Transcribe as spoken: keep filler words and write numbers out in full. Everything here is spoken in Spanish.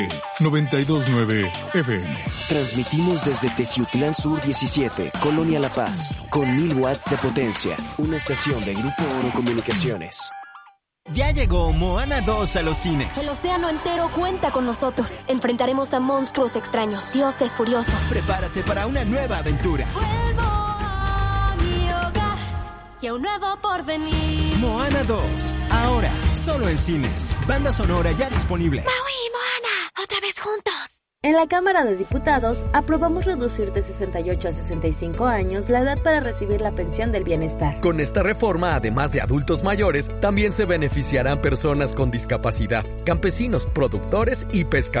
noventa y dos punto nueve F M. Transmitimos desde Teciutlán Sur diecisiete, Colonia La Paz, con mil watts de potencia. Una estación de Grupo Oro Comunicaciones. Ya llegó Moana dos a los cines. El océano entero cuenta con nosotros. Enfrentaremos a monstruos extraños, dioses furiosos. Prepárate para una nueva aventura. Vuelvo a mi hogar y a un nuevo porvenir. Moana dos, ahora, solo en cines. Banda sonora ya disponible. Maui y Moana, otra vez juntos. En la Cámara de Diputados aprobamos reducir de sesenta y ocho a sesenta y cinco años la edad para recibir la pensión del bienestar. Con esta reforma, además de adultos mayores, también se beneficiarán personas con discapacidad, campesinos, productores y pescadores.